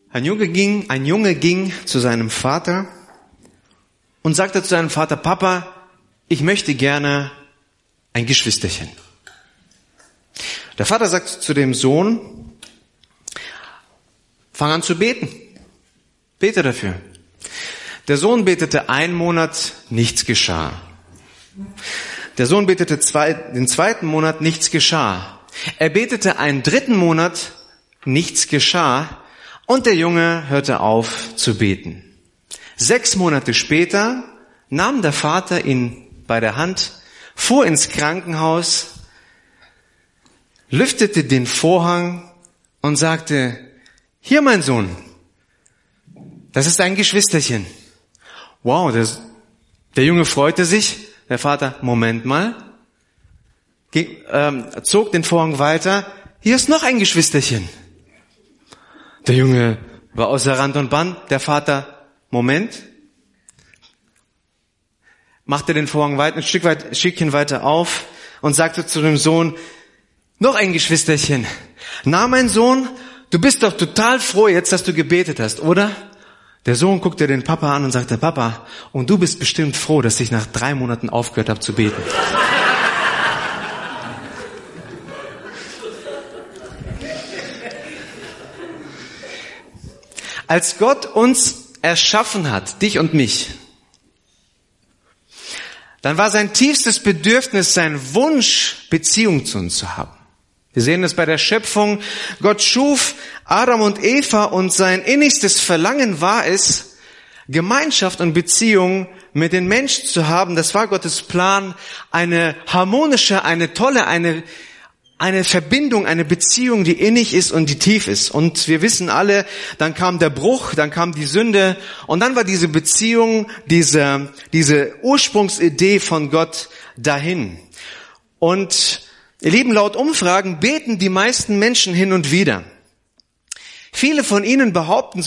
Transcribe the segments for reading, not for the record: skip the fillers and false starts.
Ein Junge ging zu seinem Vater und sagte zu seinem Vater, Papa, ich möchte gerne ein Geschwisterchen. Der Vater sagt zu dem Sohn, fang an zu beten. Bete dafür. Der Sohn betete 1 Monat, nichts geschah. Der Sohn betete den 2. Monat, nichts geschah. Er betete einen 3. Monat, nichts geschah. Und der Junge hörte auf zu beten. 6 Monate später nahm der Vater ihn bei der Hand, fuhr ins Krankenhaus, lüftete den Vorhang und sagte, hier mein Sohn, das ist ein Geschwisterchen. Wow, der Junge freute sich. Der Vater, Moment mal, zog den Vorhang weiter. Hier ist noch ein Geschwisterchen. Der Junge war außer Rand und Band. Der Vater, Moment, machte den Vorhang ein Stückchen weiter auf und sagte zu dem Sohn, noch ein Geschwisterchen. Na, mein Sohn, du bist doch total froh jetzt, dass du gebetet hast, oder? Der Sohn guckte den Papa an und sagte, Papa, und du bist bestimmt froh, dass ich nach 3 Monaten aufgehört habe zu beten. Als Gott uns erschaffen hat, dich und mich, dann war sein tiefstes Bedürfnis, sein Wunsch, Beziehung zu uns zu haben. Wir sehen es bei der Schöpfung. Gott schuf Adam und Eva und sein innigstes Verlangen war es, Gemeinschaft und Beziehung mit den Menschen zu haben. Das war Gottes Plan, eine harmonische, eine tolle, eine Verbindung, eine Beziehung, die innig ist und die tief ist. Und wir wissen alle, dann kam der Bruch, dann kam die Sünde und dann war diese Beziehung, diese Ursprungsidee von Gott dahin. Und ihr Lieben, laut Umfragen beten die meisten Menschen hin und wieder. Viele von ihnen behaupten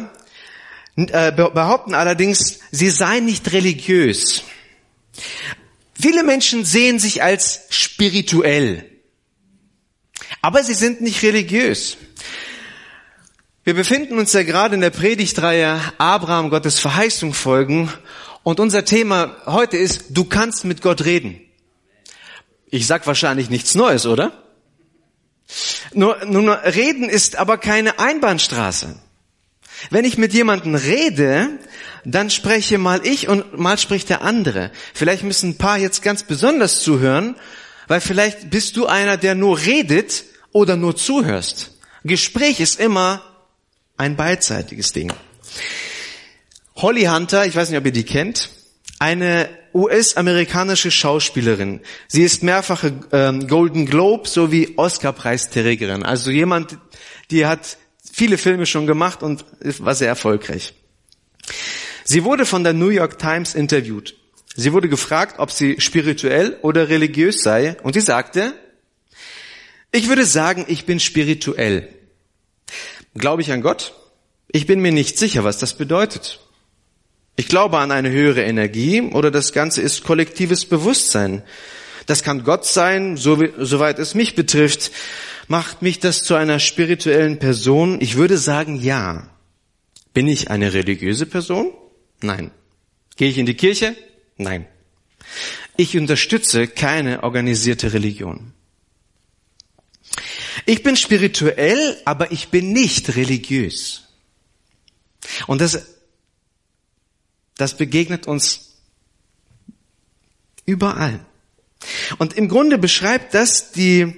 allerdings, sie seien nicht religiös. Viele Menschen sehen sich als spirituell. Aber sie sind nicht religiös. Wir befinden uns ja gerade in der Predigtreihe Abraham, Gottes Verheißung folgen. Und unser Thema heute ist, du kannst mit Gott reden. Ich sag wahrscheinlich nichts Neues, oder? Nur reden ist aber keine Einbahnstraße. Wenn ich mit jemandem rede, dann spreche mal ich und mal spricht der andere. Vielleicht müssen ein paar jetzt ganz besonders zuhören, weil vielleicht bist du einer, der nur redet oder nur zuhörst. Gespräch ist immer ein beidseitiges Ding. Holly Hunter, ich weiß nicht, ob ihr die kennt, eine US-amerikanische Schauspielerin. Sie ist mehrfache Golden Globe sowie Oscar-Preisträgerin. Also jemand, die hat viele Filme schon gemacht und war sehr erfolgreich. Sie wurde von der New York Times interviewt. Sie wurde gefragt, ob sie spirituell oder religiös sei. Und sie sagte, ich würde sagen, ich bin spirituell. Glaube ich an Gott? Ich bin mir nicht sicher, was das bedeutet. Ich glaube an eine höhere Energie oder das Ganze ist kollektives Bewusstsein. Das kann Gott sein, soweit es mich betrifft. Macht mich das zu einer spirituellen Person? Ich würde sagen, ja. Bin ich eine religiöse Person? Nein. Gehe ich in die Kirche? Nein. Ich unterstütze keine organisierte Religion. Ich bin spirituell, aber ich bin nicht religiös. Und das begegnet uns überall. Und im Grunde beschreibt das die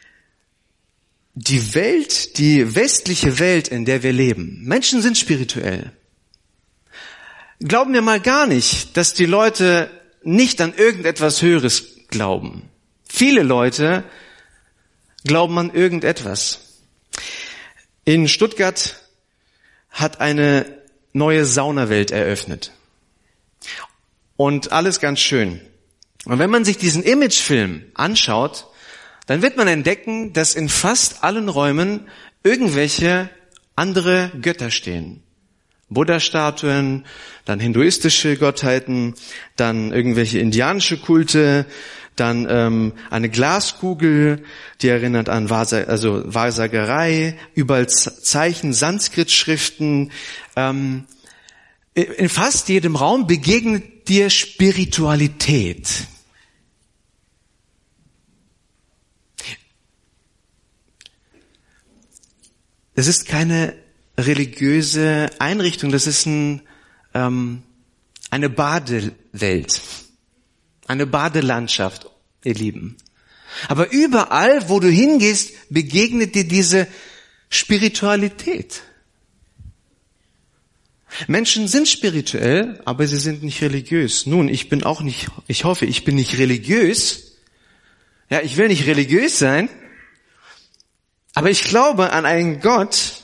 Welt, die westliche Welt, in der wir leben. Menschen sind spirituell. Glauben wir mal gar nicht, dass die Leute nicht an irgendetwas Höheres glauben. Viele Leute glauben an irgendetwas. In Stuttgart hat eine neue Saunawelt eröffnet. Und alles ganz schön. Und wenn man sich diesen Imagefilm anschaut, dann wird man entdecken, dass in fast allen Räumen irgendwelche andere Götter stehen. Buddha-Statuen, dann hinduistische Gottheiten, dann irgendwelche indianische Kulte, Dann eine Glaskugel, die erinnert an Wahrsagerei, überall Zeichen, Sanskrit-Schriften. In fast jedem Raum begegnet dir Spiritualität. Das ist keine religiöse Einrichtung, das ist eine Badewelt, eine Badelandschaft, ihr Lieben. Aber überall, wo du hingehst, begegnet dir diese Spiritualität. Menschen sind spirituell, aber sie sind nicht religiös. Nun, ich hoffe, ich bin nicht religiös. Ja, ich will nicht religiös sein. Aber ich glaube an einen Gott,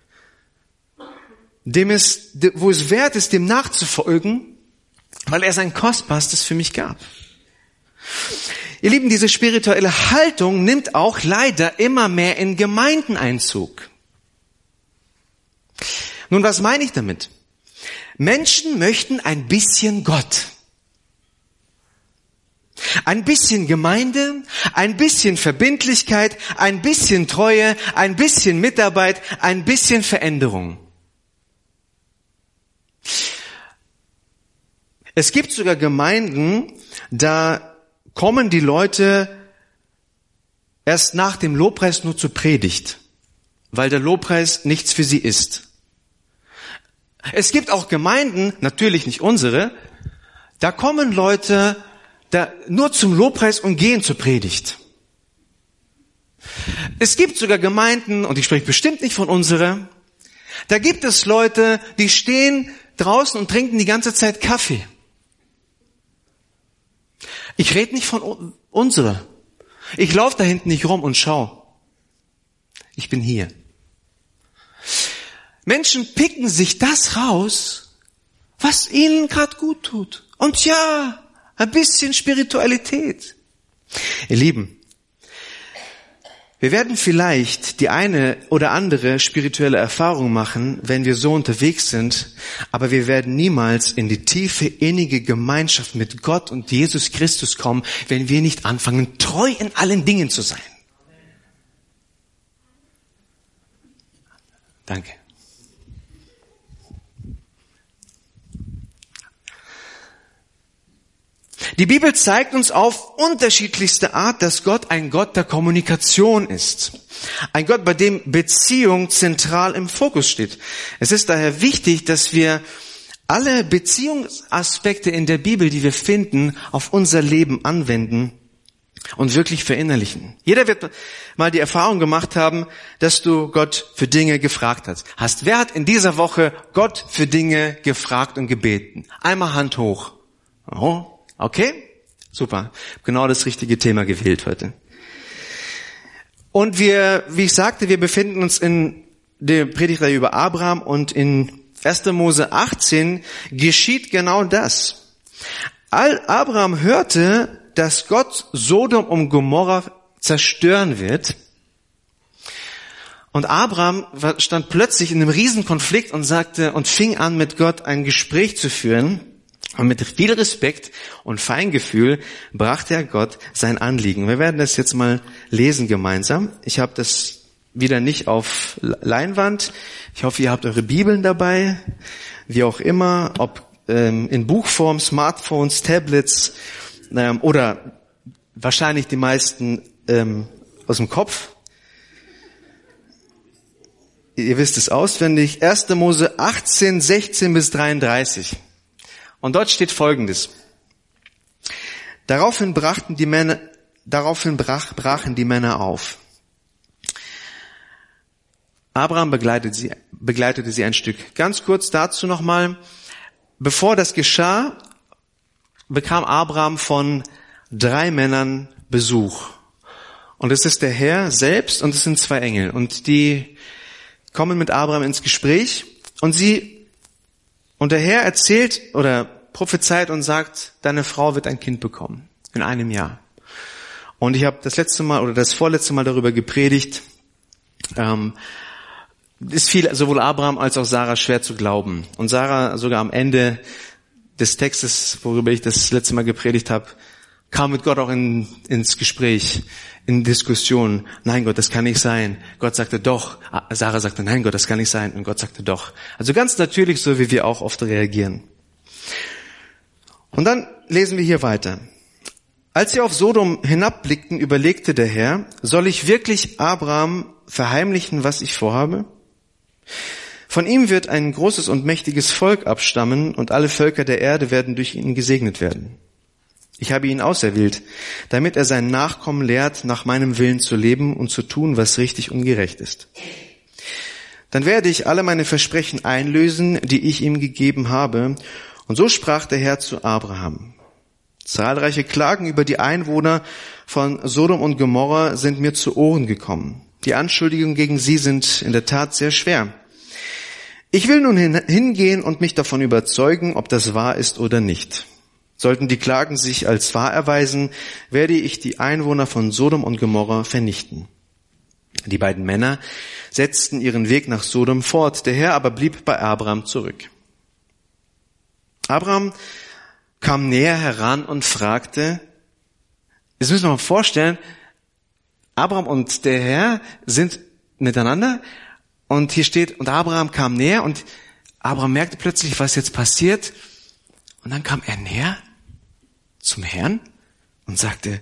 wo es wert ist, dem nachzufolgen, weil er sein Kostbarstes für mich gab. Ihr Lieben, diese spirituelle Haltung nimmt auch leider immer mehr in Gemeinden Einzug. Nun, was meine ich damit? Menschen möchten ein bisschen Gott. Ein bisschen Gemeinde, ein bisschen Verbindlichkeit, ein bisschen Treue, ein bisschen Mitarbeit, ein bisschen Veränderung. Es gibt sogar Gemeinden, da kommen die Leute erst nach dem Lobpreis nur zur Predigt, weil der Lobpreis nichts für sie ist. Es gibt auch Gemeinden, natürlich nicht unsere, da kommen Leute nur zum Lobpreis und gehen zur Predigt. Es gibt sogar Gemeinden, und ich spreche bestimmt nicht von unserer, da gibt es Leute, die stehen draußen und trinken die ganze Zeit Kaffee. Ich rede nicht von unserer. Ich laufe da hinten nicht rum und schau. Ich bin hier. Menschen picken sich das raus, was ihnen gerade gut tut. Und ja, ein bisschen Spiritualität. Ihr Lieben, wir werden vielleicht die eine oder andere spirituelle Erfahrung machen, wenn wir so unterwegs sind, aber wir werden niemals in die tiefe, innige Gemeinschaft mit Gott und Jesus Christus kommen, wenn wir nicht anfangen, treu in allen Dingen zu sein. Danke. Die Bibel zeigt uns auf unterschiedlichste Art, dass Gott ein Gott der Kommunikation ist. Ein Gott, bei dem Beziehung zentral im Fokus steht. Es ist daher wichtig, dass wir alle Beziehungsaspekte in der Bibel, die wir finden, auf unser Leben anwenden und wirklich verinnerlichen. Jeder wird mal die Erfahrung gemacht haben, dass du Gott für Dinge gefragt hast. Wer hat in dieser Woche Gott für Dinge gefragt und gebeten? Einmal Hand hoch. Oh. Okay, super. Genau das richtige Thema gewählt heute. Und wie ich sagte, wir befinden uns in der Predigtreihe über Abraham und in 1. Mose 18 geschieht genau das. Abraham hörte, dass Gott Sodom und Gomorra zerstören wird. Und Abraham stand plötzlich in einem Riesenkonflikt und fing an, mit Gott ein Gespräch zu führen. Und mit viel Respekt und Feingefühl brachte er Gott sein Anliegen. Wir werden das jetzt mal lesen gemeinsam. Ich habe das wieder nicht auf Leinwand. Ich hoffe, ihr habt eure Bibeln dabei. Wie auch immer, ob in Buchform, Smartphones, Tablets oder wahrscheinlich die meisten aus dem Kopf. Ihr wisst es auswendig. 1. Mose 18, 16 bis 33. Und dort steht Folgendes. Daraufhin brachen die Männer auf. Abraham begleitete sie ein Stück. Ganz kurz dazu nochmal. Bevor das geschah, bekam Abraham von 3 Männern Besuch. Und es ist der Herr selbst und es sind 2 Engel. Und die kommen mit Abraham ins Gespräch und der Herr erzählt oder prophezeit und sagt, deine Frau wird ein Kind bekommen in einem Jahr. Und ich habe das vorletzte Mal darüber gepredigt. Ist viel sowohl Abraham als auch Sarah schwer zu glauben. Und Sarah sogar am Ende des Textes, worüber ich das letzte Mal gepredigt habe, kam mit Gott auch ins Gespräch, in Diskussion. Nein, Gott, das kann nicht sein. Gott sagte doch. Sarah sagte, nein, Gott, das kann nicht sein. Und Gott sagte doch. Also ganz natürlich, so wie wir auch oft reagieren. Und dann lesen wir hier weiter. Als sie auf Sodom hinabblickten, überlegte der Herr, soll ich wirklich Abraham verheimlichen, was ich vorhabe? Von ihm wird ein großes und mächtiges Volk abstammen und alle Völker der Erde werden durch ihn gesegnet werden. Ich habe ihn auserwählt, damit er seinen Nachkommen lehrt, nach meinem Willen zu leben und zu tun, was richtig und gerecht ist. Dann werde ich alle meine Versprechen einlösen, die ich ihm gegeben habe. Und so sprach der Herr zu Abraham. Zahlreiche Klagen über die Einwohner von Sodom und Gomorra sind mir zu Ohren gekommen. Die Anschuldigungen gegen sie sind in der Tat sehr schwer. Ich will nun hingehen und mich davon überzeugen, ob das wahr ist oder nicht. Sollten die Klagen sich als wahr erweisen, werde ich die Einwohner von Sodom und Gomorra vernichten. Die beiden Männer setzten ihren Weg nach Sodom fort, der Herr aber blieb bei Abraham zurück. Abraham kam näher heran und fragte, jetzt müssen wir mal vorstellen, Abraham und der Herr sind miteinander und hier steht, und Abraham kam näher und Abraham merkte plötzlich, was jetzt passiert, und dann kam er näher zum Herrn und sagte,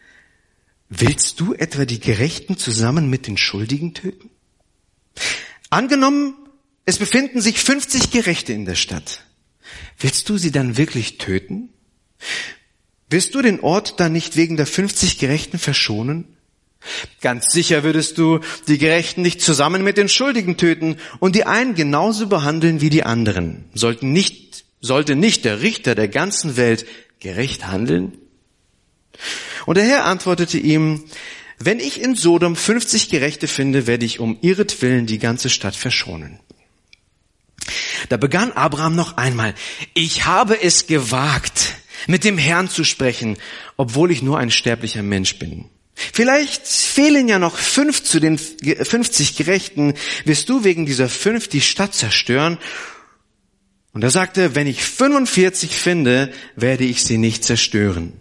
willst du etwa die Gerechten zusammen mit den Schuldigen töten? Angenommen, es befinden sich 50 Gerechte in der Stadt. Willst du sie dann wirklich töten? Wirst du den Ort dann nicht wegen der 50 Gerechten verschonen? Ganz sicher würdest du die Gerechten nicht zusammen mit den Schuldigen töten und die einen genauso behandeln wie die anderen. Sollte nicht der Richter der ganzen Welt gerecht handeln? Und der Herr antwortete ihm, wenn ich in Sodom 50 Gerechte finde, werde ich um ihretwillen die ganze Stadt verschonen. Da begann Abraham noch einmal, ich habe es gewagt, mit dem Herrn zu sprechen, obwohl ich nur ein sterblicher Mensch bin. Vielleicht fehlen ja noch 5 zu den 50 Gerechten, wirst du wegen dieser 5 die Stadt zerstören? Und er sagte, wenn ich 45 finde, werde ich sie nicht zerstören.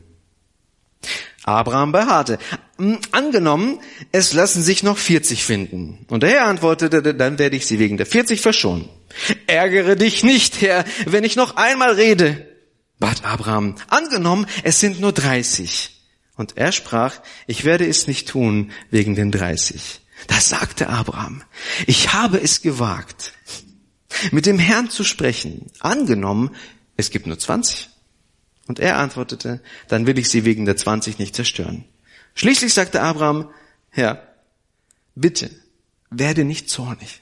Abraham beharrte. Angenommen, es lassen sich noch 40 finden. Und der Herr antwortete, dann werde ich sie wegen der 40 verschonen. Ärgere dich nicht, Herr, wenn ich noch einmal rede, bat Abraham. Angenommen, es sind nur 30. Und er sprach, ich werde es nicht tun wegen den 30. Da sagte Abraham, ich habe es gewagt, mit dem Herrn zu sprechen. Angenommen, es gibt nur 20. Und er antwortete, dann will ich sie wegen der 20 nicht zerstören. Schließlich sagte Abraham, Herr, bitte, werde nicht zornig.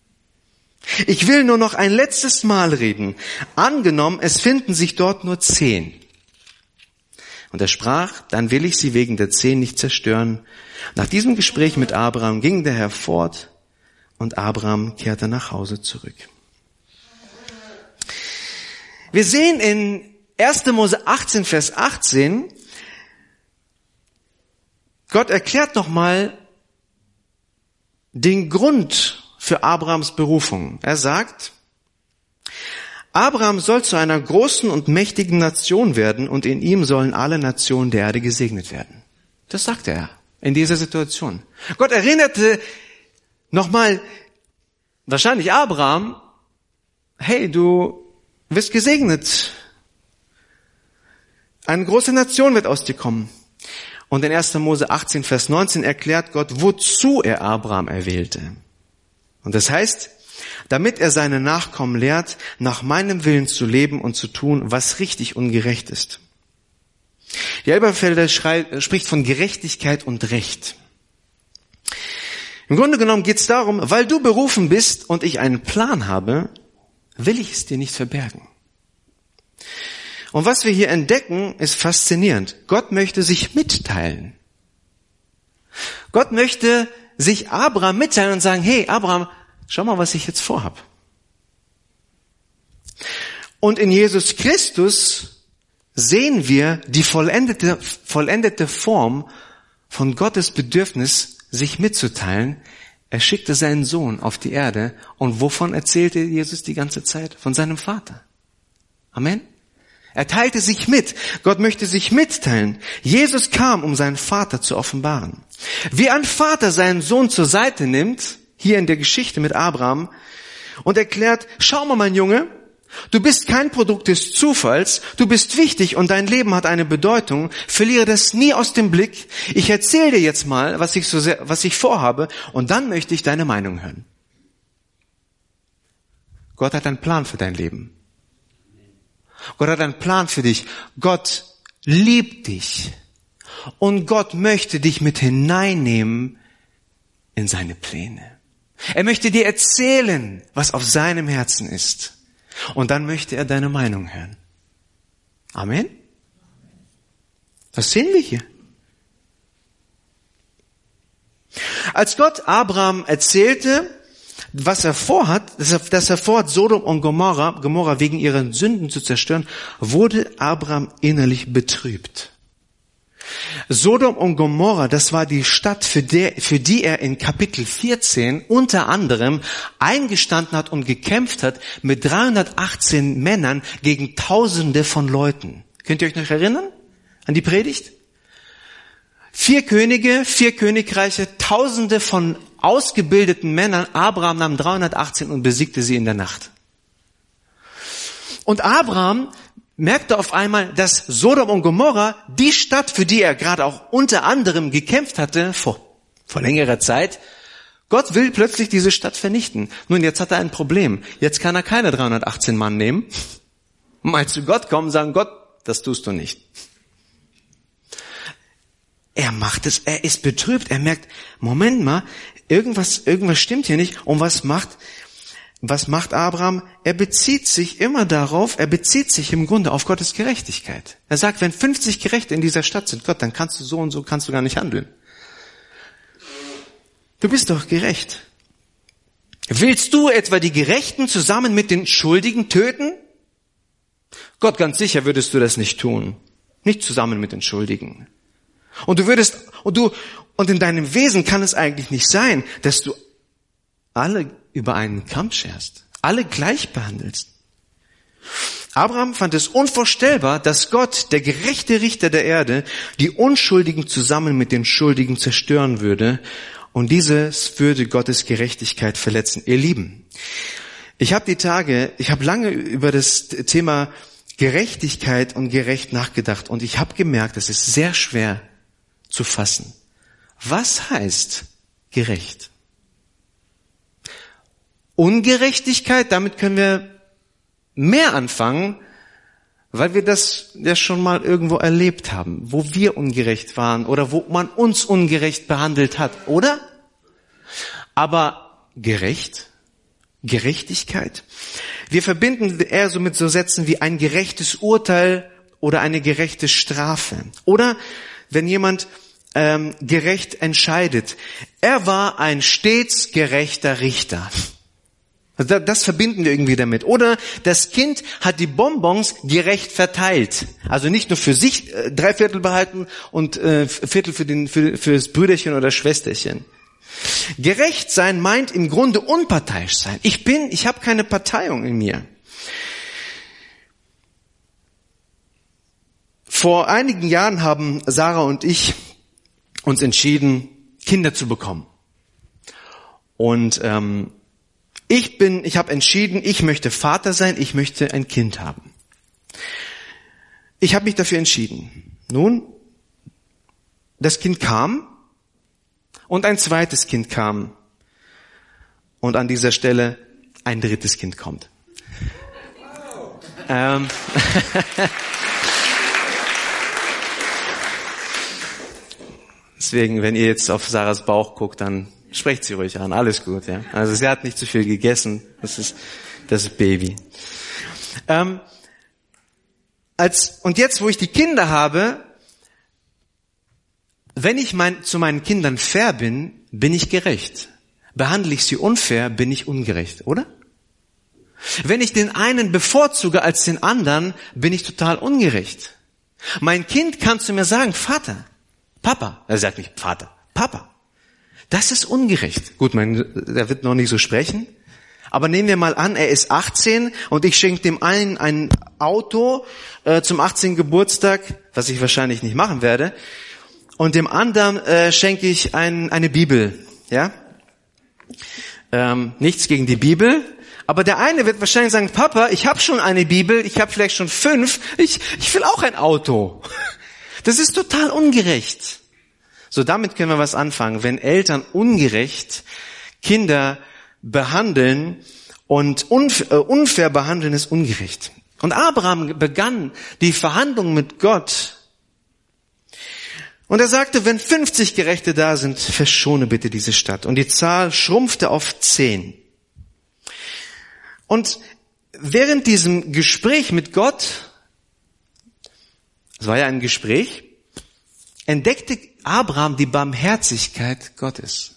Ich will nur noch ein letztes Mal reden. Angenommen, es finden sich dort nur 10. Und er sprach, dann will ich sie wegen der 10 nicht zerstören. Nach diesem Gespräch mit Abraham ging der Herr fort und Abraham kehrte nach Hause zurück. Wir sehen in 1. Mose 18, Vers 18, Gott erklärt nochmal den Grund für Abrahams Berufung. Er sagt, Abraham soll zu einer großen und mächtigen Nation werden und in ihm sollen alle Nationen der Erde gesegnet werden. Das sagte er in dieser Situation. Gott erinnerte nochmal wahrscheinlich Abraham, hey, du wirst gesegnet. Eine große Nation wird aus dir kommen. Und in 1. Mose 18, Vers 19 erklärt Gott, wozu er Abraham erwählte. Und das heißt, damit er seine Nachkommen lehrt, nach meinem Willen zu leben und zu tun, was richtig und gerecht ist. Die Elberfelder spricht von Gerechtigkeit und Recht. Im Grunde genommen geht es darum, weil du berufen bist und ich einen Plan habe, will ich es dir nicht verbergen. Und was wir hier entdecken, ist faszinierend. Gott möchte sich mitteilen. Gott möchte sich Abraham mitteilen und sagen, hey Abraham, schau mal, was ich jetzt vorhab. Und in Jesus Christus sehen wir die vollendete Form von Gottes Bedürfnis, sich mitzuteilen. Er schickte seinen Sohn auf die Erde. Und wovon erzählte Jesus die ganze Zeit? Von seinem Vater. Amen. Er teilte sich mit. Gott möchte sich mitteilen. Jesus kam, um seinen Vater zu offenbaren. Wie ein Vater seinen Sohn zur Seite nimmt, hier in der Geschichte mit Abraham, und erklärt, schau mal, mein Junge, du bist kein Produkt des Zufalls, du bist wichtig und dein Leben hat eine Bedeutung, verliere das nie aus dem Blick. Ich erzähle dir jetzt mal, was ich vorhabe, und dann möchte ich deine Meinung hören. Gott hat einen Plan für dein Leben. Gott hat einen Plan für dich. Gott liebt dich. Und Gott möchte dich mit hineinnehmen in seine Pläne. Er möchte dir erzählen, was auf seinem Herzen ist. Und dann möchte er deine Meinung hören. Amen? Das sehen wir hier. Als Gott Abraham erzählte, was er vorhat, dass er vorhat, Sodom und Gomorra wegen ihren Sünden zu zerstören, wurde Abraham innerlich betrübt. Sodom und Gomorra, das war die Stadt, für die er in Kapitel 14 unter anderem eingestanden hat und gekämpft hat mit 318 Männern gegen Tausende von Leuten. Könnt ihr euch noch erinnern an die Predigt? 4 Könige, 4 Königreiche, Tausende von ausgebildeten Männern. Abraham nahm 318 und besiegte sie in der Nacht. Und Abraham merkte auf einmal, dass Sodom und Gomorra, die Stadt, für die er gerade auch unter anderem gekämpft hatte, vor längerer Zeit, Gott will plötzlich diese Stadt vernichten. Nun, jetzt hat er ein Problem. Jetzt kann er keine 318 Mann nehmen, mal zu Gott kommen und sagen, Gott, das tust du nicht. Er macht es, er ist betrübt, er merkt, Moment mal, irgendwas stimmt hier nicht. Und was macht Abraham? Er bezieht sich immer darauf, er bezieht sich im Grunde auf Gottes Gerechtigkeit. Er sagt, wenn 50 Gerechte in dieser Stadt sind, Gott, dann kannst du so und so, kannst du gar nicht handeln. Du bist doch gerecht. Willst du etwa die Gerechten zusammen mit den Schuldigen töten? Gott, ganz sicher würdest du das nicht tun. Nicht zusammen mit den Schuldigen. Und in deinem Wesen kann es eigentlich nicht sein, dass du alle über einen Kamm scherst, alle gleich behandelst. Abraham fand es unvorstellbar, dass Gott, der gerechte Richter der Erde, die Unschuldigen zusammen mit den Schuldigen zerstören würde, und dieses würde Gottes Gerechtigkeit verletzen. Ihr Lieben, ich habe lange über das Thema Gerechtigkeit und gerecht nachgedacht, und ich habe gemerkt, es ist sehr schwer zu fassen. Was heißt gerecht? Ungerechtigkeit, damit können wir mehr anfangen, weil wir das ja schon mal irgendwo erlebt haben, wo wir ungerecht waren oder wo man uns ungerecht behandelt hat, oder? Aber Gerechtigkeit, wir verbinden eher so mit so Sätzen wie ein gerechtes Urteil oder eine gerechte Strafe. Oder wenn jemand gerecht entscheidet. Er war ein stets gerechter Richter. Das verbinden wir irgendwie damit. Oder das Kind hat die Bonbons gerecht verteilt. Also nicht nur für sich 3/4 behalten und Viertel für das Brüderchen oder Schwesterchen. Gerecht sein meint im Grunde unparteiisch sein. Ich habe keine Parteiung in mir. Vor einigen Jahren haben Sarah und ich uns entschieden, Kinder zu bekommen. Und ich habe entschieden, ich möchte Vater sein, ich möchte ein Kind haben. Ich habe mich dafür entschieden. Nun, das Kind kam und ein zweites Kind kam. Und an dieser Stelle ein drittes Kind kommt. Deswegen, wenn ihr jetzt auf Sarahs Bauch guckt, dann sprecht sie ruhig an. Alles gut, ja. Also sie hat nicht zu viel gegessen. Das ist Baby. Und jetzt, wo ich die Kinder habe, wenn ich zu meinen Kindern fair bin, bin ich gerecht. Behandle ich sie unfair, bin ich ungerecht, oder? Wenn ich den einen bevorzuge als den anderen, bin ich total ungerecht. Mein Kind kann zu mir sagen, Vater, Papa. Er sagt nicht Vater, Papa. Das ist ungerecht. Gut, er wird noch nicht so sprechen. Aber nehmen wir mal an, er ist 18 und ich schenke dem einen ein Auto zum 18. Geburtstag, was ich wahrscheinlich nicht machen werde. Und dem anderen schenke ich eine Bibel. Ja? Nichts gegen die Bibel. Aber der eine wird wahrscheinlich sagen, Papa, ich habe schon eine Bibel, ich habe vielleicht schon 5, ich will auch ein Auto. Das ist total ungerecht. So, damit können wir was anfangen. Wenn Eltern ungerecht Kinder behandeln und unfair behandeln, ist ungerecht. Und Abraham begann die Verhandlung mit Gott. Und er sagte, wenn 50 Gerechte da sind, verschone bitte diese Stadt. Und die Zahl schrumpfte auf 10. Und während diesem Gespräch mit Gott, es war ja ein Gespräch, entdeckte Abraham die Barmherzigkeit Gottes.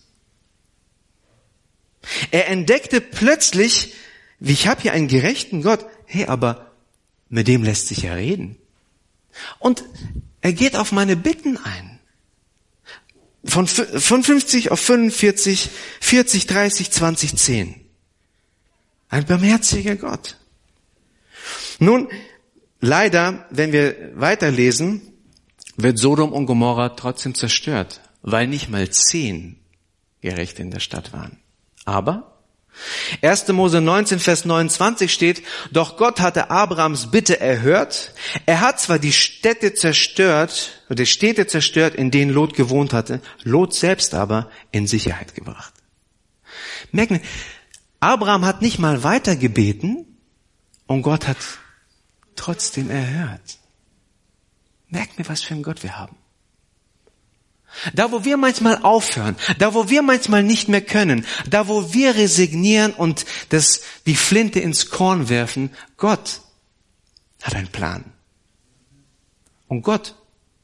Er entdeckte plötzlich, ich habe hier einen gerechten Gott, hey, aber mit dem lässt sich ja reden. Und er geht auf meine Bitten ein. Von 50 auf 45, 40, 30, 20, 10. Ein barmherziger Gott. Nun, leider, wenn wir weiterlesen, wird Sodom und Gomorra trotzdem zerstört, weil nicht mal 10 Gerechte in der Stadt waren. Aber 1. Mose 19, Vers 29 steht, doch Gott hatte Abrahams Bitte erhört. Er hat zwar die Städte zerstört, in denen Lot gewohnt hatte, Lot selbst aber in Sicherheit gebracht. Merken wir, Abraham hat nicht mal weiter gebeten und Gott hat trotzdem erhört. Merkt mir, was für ein Gott wir haben. Da, wo wir manchmal aufhören, da, wo wir manchmal nicht mehr können, da, wo wir resignieren und die Flinte ins Korn werfen, Gott hat einen Plan. Und Gott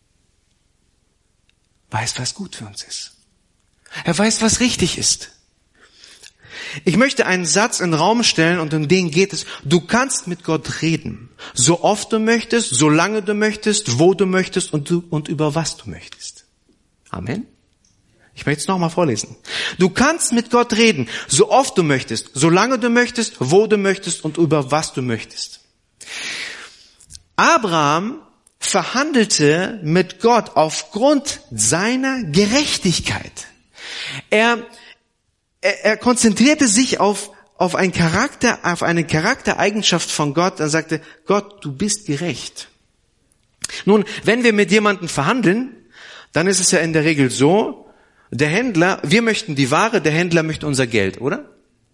weiß, was gut für uns ist. Er weiß, was richtig ist. Ich möchte einen Satz in den Raum stellen und um den geht es. Du kannst mit Gott reden. So oft du möchtest, so lange du möchtest, wo du möchtest und über was du möchtest. Amen. Ich möchte es nochmal vorlesen. Du kannst mit Gott reden, so oft du möchtest, so lange du möchtest, wo du möchtest und über was du möchtest. Abraham verhandelte mit Gott aufgrund seiner Gerechtigkeit. Er konzentrierte sich auf eine Charaktereigenschaft von Gott. Er sagte, Gott, du bist gerecht. Nun, wenn wir mit jemandem verhandeln, dann ist es ja in der Regel so, der Händler, wir möchten die Ware, der Händler möchte unser Geld, oder?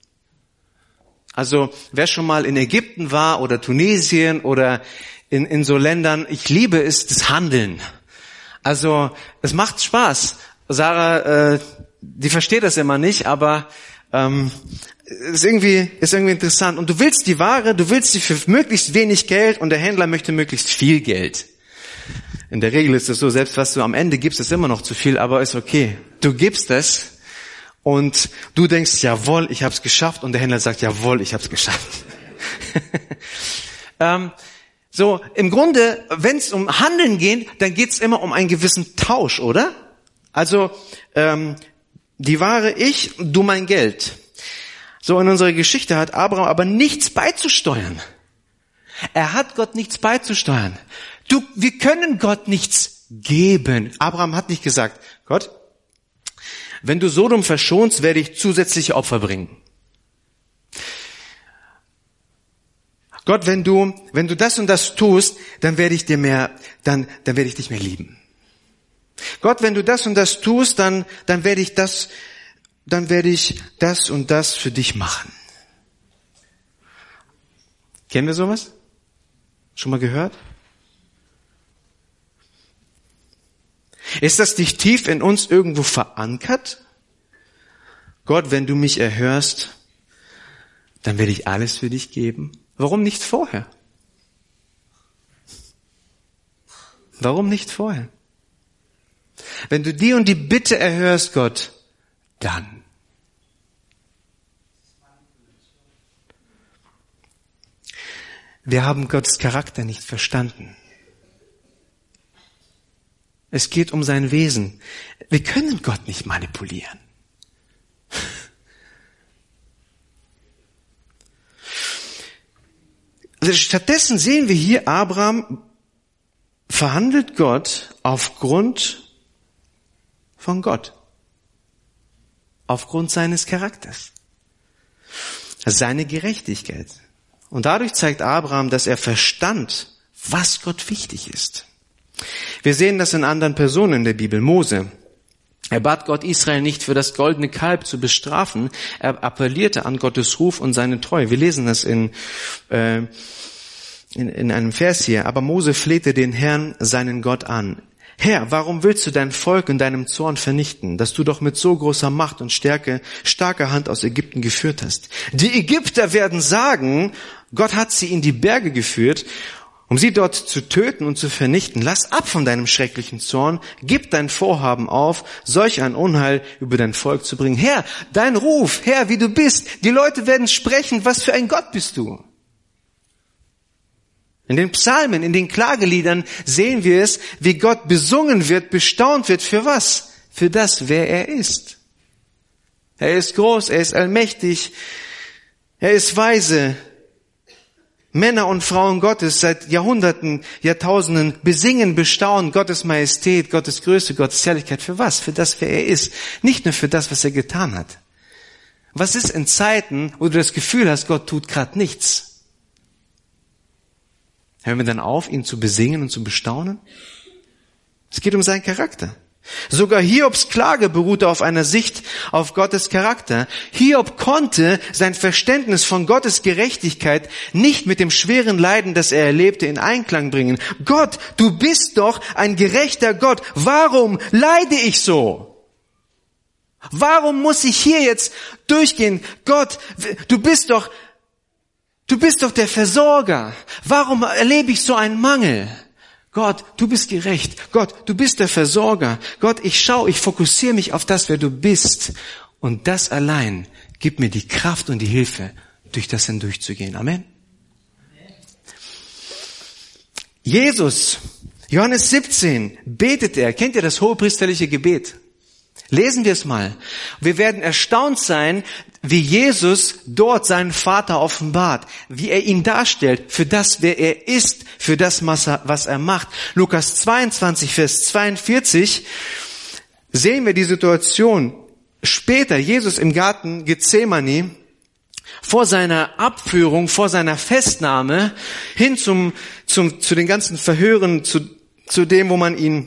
Also, wer schon mal in Ägypten war oder Tunesien oder in so Ländern, ich liebe es, das Handeln. Also, es macht Spaß. Sarah, die versteht das immer nicht, aber ist irgendwie interessant. Und du willst die Ware, du willst sie für möglichst wenig Geld und der Händler möchte möglichst viel Geld. In der Regel ist es so, selbst was du am Ende gibst, ist immer noch zu viel, aber ist okay. Du gibst es und du denkst, jawohl, ich hab's geschafft, und der Händler sagt, jawohl, ich hab's geschafft. So, im Grunde, wenn es um Handeln geht, dann geht's immer um einen gewissen Tausch, oder? Also, die Ware ich, du mein Geld. So, in unserer Geschichte hat Abraham aber nichts beizusteuern. Er hat Gott nichts beizusteuern. Wir können Gott nichts geben. Abraham hat nicht gesagt, Gott, wenn du Sodom verschonst, werde ich zusätzliche Opfer bringen. Gott, wenn du das und das tust, dann werde ich dich mehr lieben. Gott, wenn du das und das tust, dann werde ich das und das für dich machen. Kennen wir sowas? Schon mal gehört? Ist das nicht tief in uns irgendwo verankert? Gott, wenn du mich erhörst, dann werde ich alles für dich geben. Warum nicht vorher? Warum nicht vorher? Wenn du die und die Bitte erhörst, Gott, dann. Wir haben Gottes Charakter nicht verstanden. Es geht um sein Wesen. Wir können Gott nicht manipulieren. Stattdessen sehen wir hier, Abraham verhandelt Gott aufgrund von Gott. Aufgrund seines Charakters. Seine Gerechtigkeit. Und dadurch zeigt Abraham, dass er verstand, was Gott wichtig ist. Wir sehen das in anderen Personen in der Bibel. Mose. Er bat Gott, Israel nicht für das goldene Kalb zu bestrafen. Er appellierte an Gottes Ruf und seine Treue. Wir lesen das in einem Vers hier. Aber Mose flehte den Herrn, seinen Gott, an. Herr, warum willst du dein Volk in deinem Zorn vernichten, das du doch mit so großer Macht und starker Hand aus Ägypten geführt hast? Die Ägypter werden sagen, Gott hat sie in die Berge geführt, um sie dort zu töten und zu vernichten. Lass ab von deinem schrecklichen Zorn, gib dein Vorhaben auf, solch ein Unheil über dein Volk zu bringen. Herr, dein Ruf, Herr, wie du bist, die Leute werden sprechen, was für ein Gott bist du? In den Psalmen, in den Klageliedern sehen wir es, wie Gott besungen wird, bestaunt wird. Für was? Für das, wer er ist. Er ist groß, er ist allmächtig, er ist weise. Männer und Frauen Gottes seit Jahrhunderten, Jahrtausenden besingen, bestaunen Gottes Majestät, Gottes Größe, Gottes Herrlichkeit. Für was? Für das, wer er ist. Nicht nur für das, was er getan hat. Was ist in Zeiten, wo du das Gefühl hast, Gott tut gerade nichts? Hören wir dann auf, ihn zu besingen und zu bestaunen? Es geht um seinen Charakter. Sogar Hiobs Klage beruhte auf einer Sicht auf Gottes Charakter. Hiob konnte sein Verständnis von Gottes Gerechtigkeit nicht mit dem schweren Leiden, das er erlebte, in Einklang bringen. Gott, du bist doch ein gerechter Gott. Warum leide ich so? Warum muss ich hier jetzt durchgehen? Gott, du bist doch der Versorger. Warum erlebe ich so einen Mangel? Gott, du bist gerecht. Gott, du bist der Versorger. Gott, ich fokussiere mich auf das, wer du bist. Und das allein gibt mir die Kraft und die Hilfe, durch das hindurchzugehen. Amen. Jesus, Johannes 17, betet er. Kennt ihr das hohepriesterliche Gebet? Lesen wir es mal. Wir werden erstaunt sein, wie Jesus dort seinen Vater offenbart, wie er ihn darstellt, für das, wer er ist, für das, was er macht. Lukas 22, Vers 42 sehen wir die Situation später, Jesus im Garten Gethsemane, vor seiner Abführung, vor seiner Festnahme, hin zu den ganzen Verhören, zu dem, wo man ihn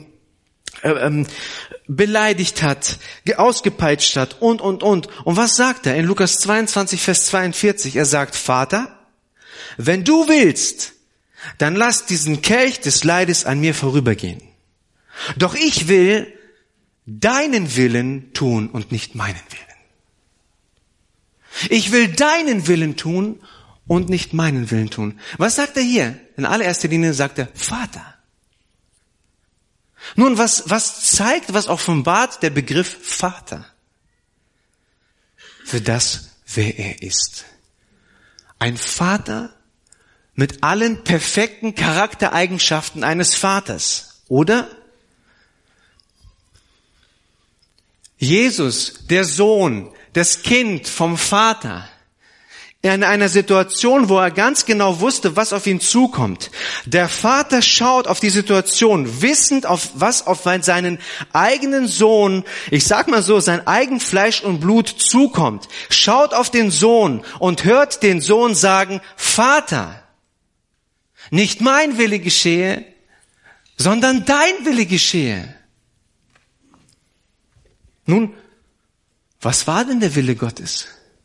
beleidigt hat, ausgepeitscht hat und. Und was sagt er in Lukas 22, Vers 42? Er sagt, Vater, wenn du willst, dann lass diesen Kelch des Leides an mir vorübergehen. Doch ich will deinen Willen tun und nicht meinen Willen. Ich will deinen Willen tun und nicht meinen Willen tun. Was sagt er hier? In allererster Linie sagt er, Vater. Nun, was offenbart der Begriff Vater? Für das, wer er ist. Ein Vater mit allen perfekten Charaktereigenschaften eines Vaters, oder? Jesus, der Sohn, das Kind vom Vater. In einer Situation, wo er ganz genau wusste, was auf ihn zukommt. Der Vater schaut auf die Situation, wissend, was auf seinen eigenen Sohn, ich sag mal so, sein eigen Fleisch und Blut zukommt. Schaut auf den Sohn und hört den Sohn sagen, Vater, nicht mein Wille geschehe, sondern dein Wille geschehe. Nun, was war denn der Wille Gottes?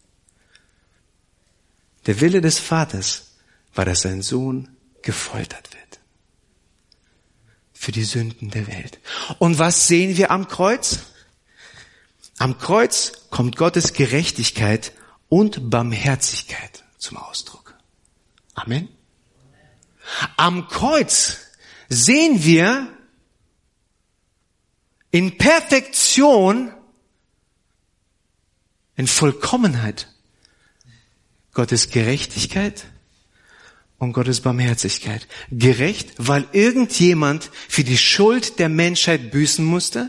Der Wille des Vaters war, dass sein Sohn gefoltert wird. Für die Sünden der Welt. Und was sehen wir am Kreuz? Am Kreuz kommt Gottes Gerechtigkeit und Barmherzigkeit zum Ausdruck. Amen. Am Kreuz sehen wir in Perfektion, in Vollkommenheit, Gottes Gerechtigkeit und Gottes Barmherzigkeit. Gerecht, weil irgendjemand für die Schuld der Menschheit büßen musste.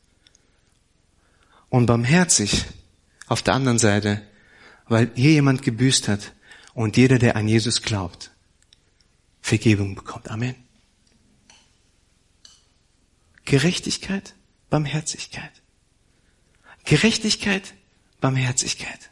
Und barmherzig auf der anderen Seite, weil hier jemand gebüßt hat und jeder, der an Jesus glaubt, Vergebung bekommt. Amen. Gerechtigkeit, Barmherzigkeit. Gerechtigkeit, Barmherzigkeit.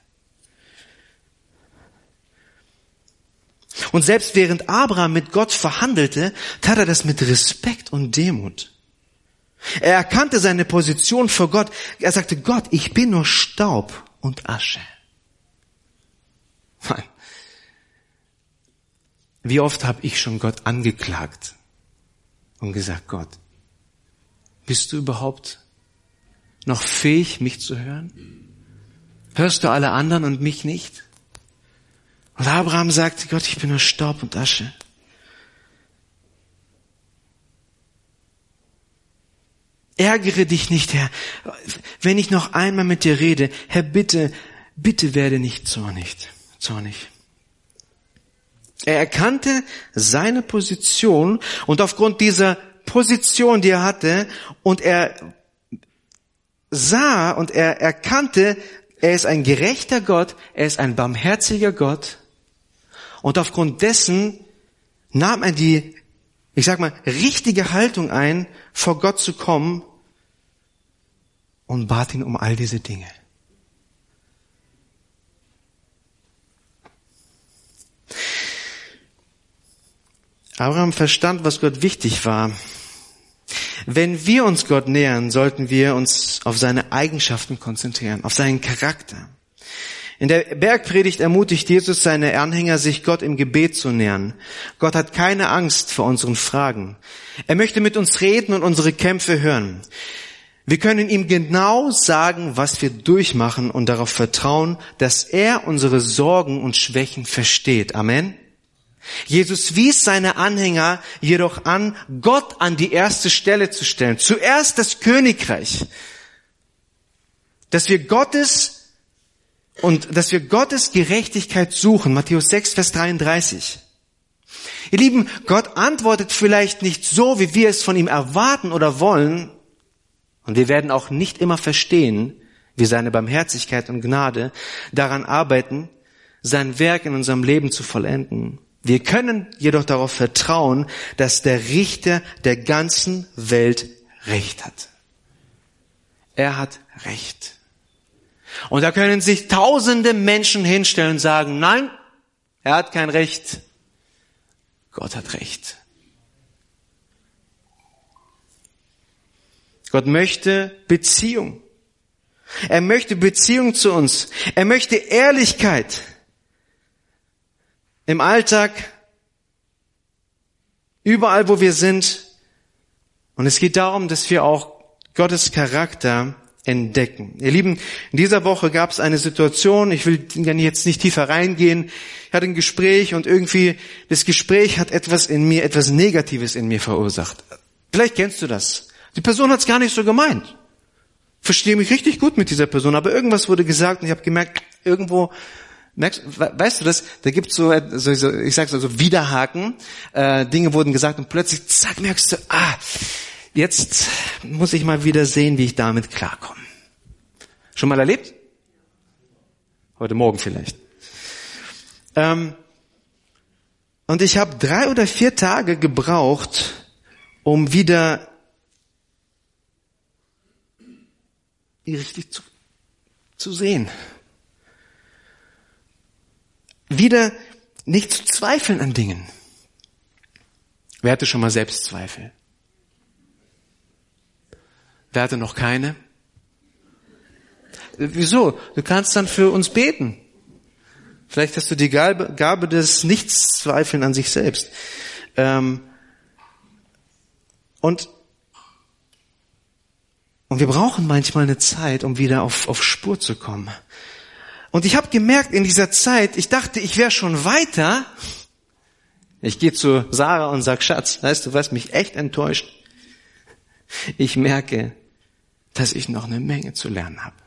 Und selbst während Abraham mit Gott verhandelte, tat er das mit Respekt und Demut. Er erkannte seine Position vor Gott. Er sagte, Gott, ich bin nur Staub und Asche. Mann. Wie oft habe ich schon Gott angeklagt und gesagt, Gott, bist du überhaupt noch fähig, mich zu hören? Hörst du alle anderen und mich nicht? Und Abraham sagte, Gott, ich bin nur Staub und Asche. Ärgere dich nicht, Herr, wenn ich noch einmal mit dir rede. Herr, bitte werde nicht zornig. Er erkannte seine Position und aufgrund dieser Position, die er hatte, und er sah und er erkannte, er ist ein gerechter Gott, er ist ein barmherziger Gott, und aufgrund dessen nahm er die, richtige Haltung ein, vor Gott zu kommen und bat ihn um all diese Dinge. Abraham verstand, was Gott wichtig war. Wenn wir uns Gott nähern, sollten wir uns auf seine Eigenschaften konzentrieren, auf seinen Charakter. In der Bergpredigt ermutigt Jesus seine Anhänger, sich Gott im Gebet zu nähern. Gott hat keine Angst vor unseren Fragen. Er möchte mit uns reden und unsere Kämpfe hören. Wir können ihm genau sagen, was wir durchmachen, und darauf vertrauen, dass er unsere Sorgen und Schwächen versteht. Amen. Jesus wies seine Anhänger jedoch an, Gott an die erste Stelle zu stellen. Zuerst das Königreich. Dass wir Gottes Gerechtigkeit suchen. Matthäus 6, Vers 33. Ihr Lieben, Gott antwortet vielleicht nicht so, wie wir es von ihm erwarten oder wollen. Und wir werden auch nicht immer verstehen, wie seine Barmherzigkeit und Gnade daran arbeiten, sein Werk in unserem Leben zu vollenden. Wir können jedoch darauf vertrauen, dass der Richter der ganzen Welt Recht hat. Er hat Recht. Und da können sich tausende Menschen hinstellen und sagen, nein, er hat kein Recht. Gott hat Recht. Gott möchte Beziehung. Er möchte Beziehung zu uns. Er möchte Ehrlichkeit. Im Alltag, überall, wo wir sind. Und es geht darum, dass wir auch Gottes Charakter entdecken. Ihr Lieben, in dieser Woche gab es eine Situation, ich will jetzt nicht tiefer reingehen, ich hatte ein Gespräch und irgendwie das Gespräch hat etwas Negatives in mir verursacht. Vielleicht kennst du das. Die Person hat es gar nicht so gemeint. Ich verstehe mich richtig gut mit dieser Person, aber irgendwas wurde gesagt und ich habe gemerkt, irgendwo, weißt du das, da gibt's so ich sag so Widerhaken, Dinge wurden gesagt und plötzlich, zack, merkst du, jetzt muss ich mal wieder sehen, wie ich damit klarkomme. Schon mal erlebt? Heute Morgen vielleicht. Und ich habe 3 oder 4 Tage gebraucht, um wieder richtig zu sehen. Wieder nicht zu zweifeln an Dingen. Wer hatte schon mal Selbstzweifel? Wer hatte noch keine? Wieso? Du kannst dann für uns beten. Vielleicht hast du die Gabe des Nichtszweifeln an sich selbst. Und wir brauchen manchmal eine Zeit, um wieder auf Spur zu kommen. Und ich habe gemerkt in dieser Zeit, ich dachte, ich wäre schon weiter. Ich gehe zu Sarah und sag, Schatz, weißt du was, mich echt enttäuscht. Ich merke, dass ich noch eine Menge zu lernen habe.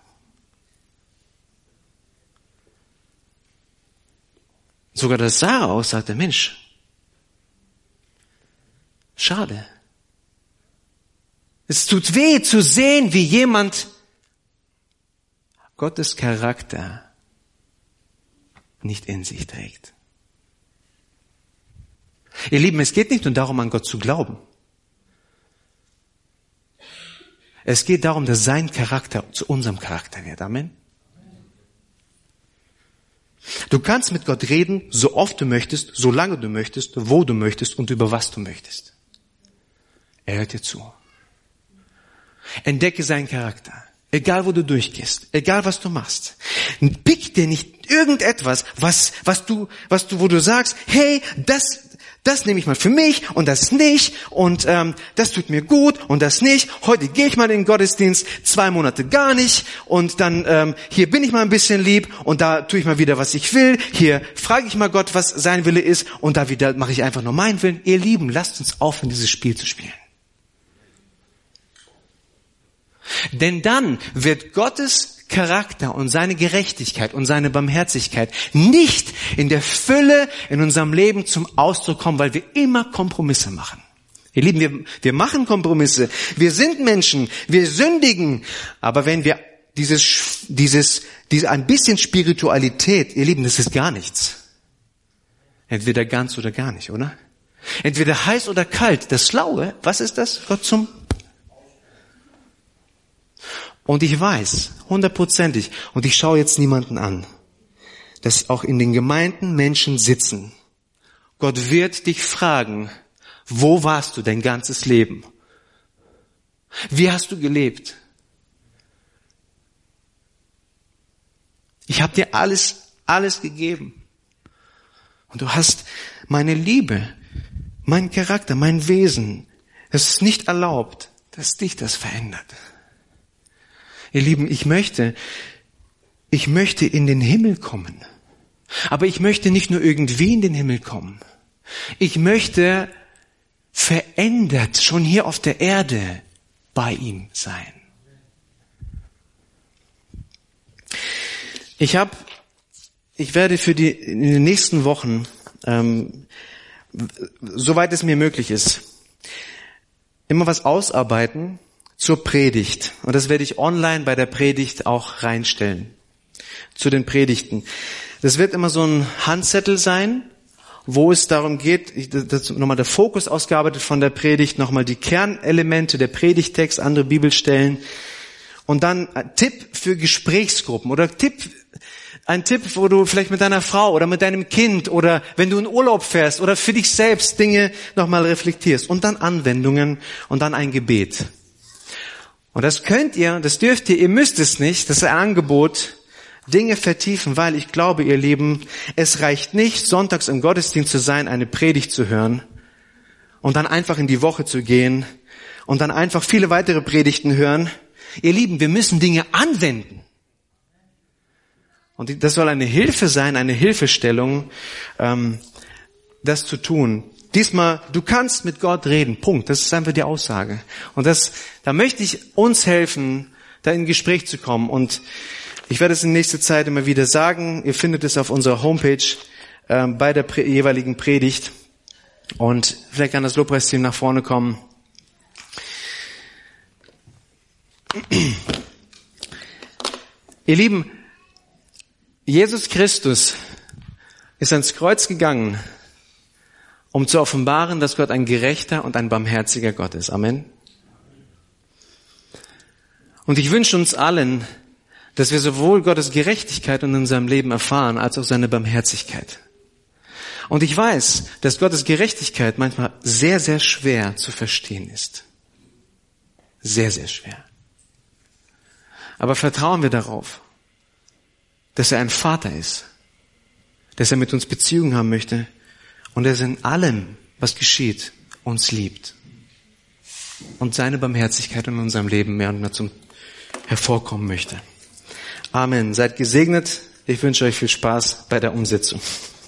Sogar dass Sarah auch sagte, Mensch, schade. Es tut weh zu sehen, wie jemand Gottes Charakter nicht in sich trägt. Ihr Lieben, es geht nicht nur darum, an Gott zu glauben. Es geht darum, dass sein Charakter zu unserem Charakter wird. Amen. Du kannst mit Gott reden, so oft du möchtest, so lange du möchtest, wo du möchtest und über was du möchtest. Er hört dir zu. Entdecke seinen Charakter. Egal wo du durchgehst, egal was du machst. Pick dir nicht irgendetwas, wo du sagst, hey, das nehme ich mal für mich und das nicht und das tut mir gut und das nicht. Heute gehe ich mal in den Gottesdienst, 2 Monate gar nicht und dann hier bin ich mal ein bisschen lieb und da tue ich mal wieder, was ich will. Hier frage ich mal Gott, was sein Wille ist und da wieder mache ich einfach nur meinen Willen. Ihr Lieben, lasst uns aufhören, dieses Spiel zu spielen. Denn dann wird Gottes Charakter und seine Gerechtigkeit und seine Barmherzigkeit nicht in der Fülle in unserem Leben zum Ausdruck kommen, weil wir immer Kompromisse machen. Ihr Lieben, wir machen Kompromisse. Wir sind Menschen, wir sündigen. Aber wenn wir diese ein bisschen Spiritualität, ihr Lieben, das ist gar nichts. Entweder ganz oder gar nicht, oder? Entweder heiß oder kalt. Das Schlaue, was ist das? Gott zum Und ich weiß, 100%, und ich schaue jetzt niemanden an, dass auch in den Gemeinden Menschen sitzen. Gott wird dich fragen, wo warst du dein ganzes Leben? Wie hast du gelebt? Ich habe dir alles gegeben. Und du hast meine Liebe, meinen Charakter, mein Wesen. Es ist nicht erlaubt, dass dich das verändert. Ihr Lieben, ich möchte in den Himmel kommen. Aber ich möchte nicht nur irgendwie in den Himmel kommen. Ich möchte verändert schon hier auf der Erde bei ihm sein. Ich werde in den nächsten Wochen, soweit es mir möglich ist, immer was ausarbeiten zur Predigt. Und das werde ich online bei der Predigt auch reinstellen. Zu den Predigten. Das wird immer so ein Handzettel sein, wo es darum geht, nochmal der Fokus ausgearbeitet von der Predigt, nochmal die Kernelemente, der Predigtext, andere Bibelstellen. Und dann ein Tipp für Gesprächsgruppen oder ein Tipp, wo du vielleicht mit deiner Frau oder mit deinem Kind oder wenn du in Urlaub fährst oder für dich selbst Dinge nochmal reflektierst. Und dann Anwendungen und dann ein Gebet. Und das dürft ihr müsst es nicht, das ist ein Angebot, Dinge vertiefen, weil ich glaube, ihr Lieben, es reicht nicht, sonntags im Gottesdienst zu sein, eine Predigt zu hören und dann einfach in die Woche zu gehen und dann einfach viele weitere Predigten hören. Ihr Lieben, wir müssen Dinge anwenden. Und das soll eine Hilfe sein, eine Hilfestellung, das zu tun. Diesmal, du kannst mit Gott reden, Punkt. Das ist einfach die Aussage. Und da möchte ich uns helfen, da in ein Gespräch zu kommen. Und ich werde es in nächster Zeit immer wieder sagen. Ihr findet es auf unserer Homepage bei der jeweiligen Predigt. Und vielleicht kann das Lobpreisteam nach vorne kommen. Ihr Lieben, Jesus Christus ist ans Kreuz gegangen, um zu offenbaren, dass Gott ein gerechter und ein barmherziger Gott ist. Amen. Und ich wünsche uns allen, dass wir sowohl Gottes Gerechtigkeit in unserem Leben erfahren, als auch seine Barmherzigkeit. Und ich weiß, dass Gottes Gerechtigkeit manchmal sehr, sehr schwer zu verstehen ist. Sehr, sehr schwer. Aber vertrauen wir darauf, dass er ein Vater ist, dass er mit uns Beziehungen haben möchte und dass er in allem, was geschieht, uns liebt und seine Barmherzigkeit in unserem Leben mehr und mehr zum hervorkommen möchte. Amen. Seid gesegnet. Ich wünsche euch viel Spaß bei der Umsetzung.